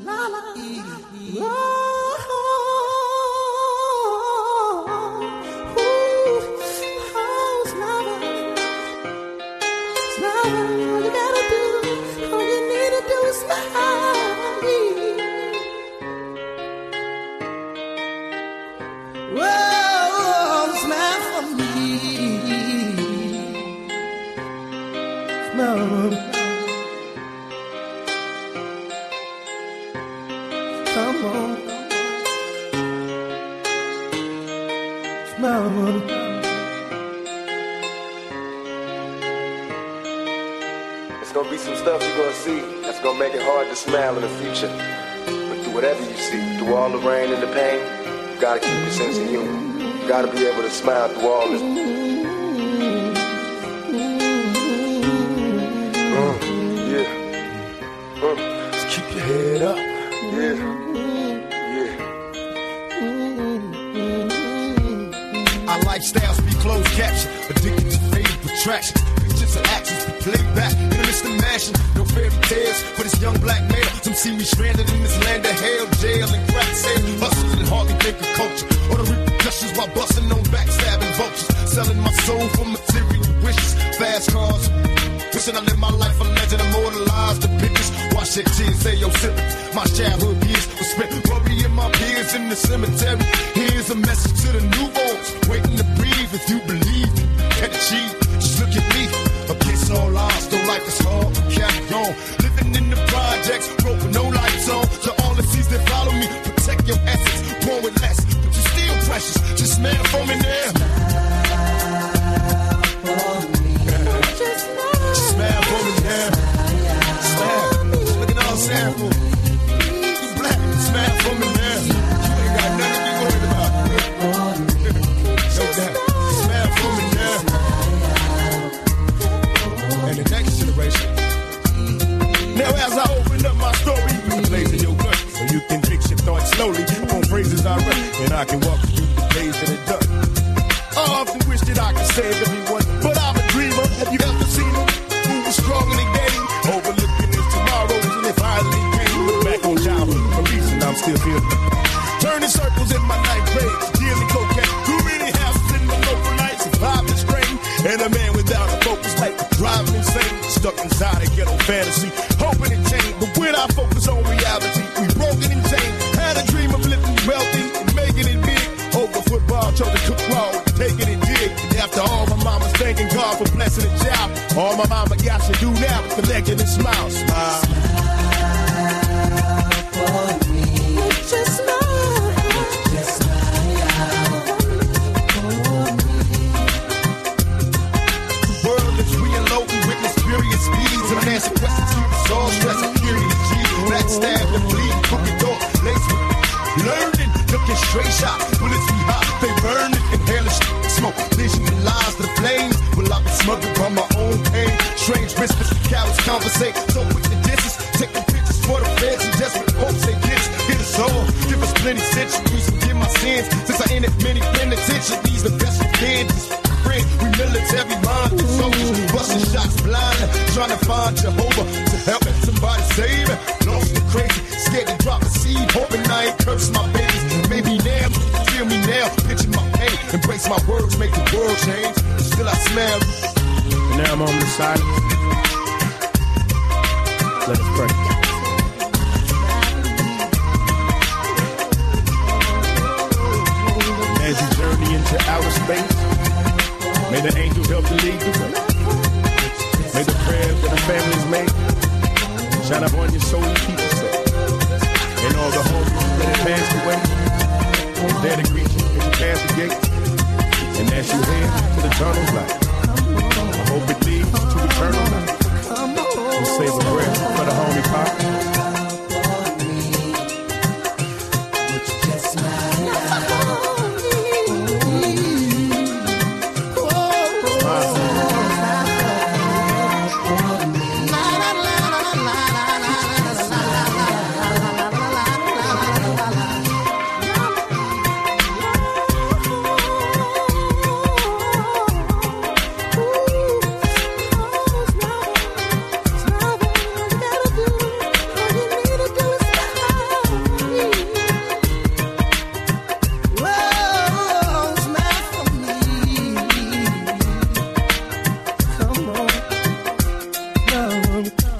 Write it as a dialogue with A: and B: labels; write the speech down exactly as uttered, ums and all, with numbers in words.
A: Smile in the future, but through whatever you see, through all the rain and the pain, you gotta keep your sense of humor. You gotta be able to smile through all this. Uh, yeah. Uh, just keep your head up. Yeah. Yeah.
B: Our lifestyles be closed caption, addicted to fame, attraction. Pictures and actions be played back in the midst of mashing. No fairy tales for this young black male. Some see me stranded in this land of hell, jail and crack sale. Hustling and hardly think of culture or the repercussions while busting on backstabbing vultures. Selling my soul for material wishes. Fast cars, wishing I live my life a legend, immortalized the pictures. Watch that tears say your symptoms. My childhood years were spent worrying my peers in the cemetery. Here's a message to the newborns waiting to breathe. If you believe you can achieve, just look at me. Against all odds, though life is hard, we carry on. Living in the projects, broke with no lights on. To all the seas that follow me, protect your essence. Born with less, but you're still precious. Just smile for me now. Just smile for me now. Smile. Look at all sample. You black, smile for me now. You ain't got nothing to be worried about. No doubt. Smile for me now. And the next generation. Now as I open up my story, blazing your gut, so you can fix your thoughts slowly on phrases I write, and I can walk you through the days that it done. I often wish that I could save everyone, but I'm a dreamer. Have you ever seen them who was strong in the game, overlooking his tomorrows, and if I only came look back on childhood, a reason I'm still here. Turning circles in my ninth grade, dealing cocaine, too many houses in my local night, survived the strain, and a man without a focus like driving insane, stuck inside a ghetto fantasy, hoping it changed, but when I focus on reality, we broken and chained, had a dream of living wealthy and making it big, over football, chose to cook raw, taking it big, and after all my mama's thanking God for blessing a child, all my mama got to do now is collect it and smile, smile. Smile for me. Just smile. Just smile for me. The world is reloading, witness furious speeds, and answer questions to the soul, stress and curious G, backstab and bleed, crooked door, lace with learning, looking straight shot, bullets be hot, they burn it, inhale the smoke, vision and lies to the flames, will I be smothered by my own pain, strange whispers, cowards conversate, so quick the distance, taking pictures for the feds and desperate hopes they get us, get us all, give us plenty centuries, forgive my sins, since I ended many penitentiaries, the best we can, friend, we military minded soldiers, busting shots blind, trying to find Jehovah to help somebody save it, lost and crazy, scared to drop a seed, hoping I ain't curse my babies, maybe now, feel me now, pitching my pain, embrace my words, make the world change, still I smell. And now I'm on the side. Let us pray. As you journey into outer space, may the angels help to lead the way. May the prayers that the families make shine up on your soul and keep you safe. And all the homies that have passed away, we're there to greet you as you pass the gate. And as you head to the eternal life, I hope it leads to eternal life. We'll save a prayer for the homie Pop. come, come.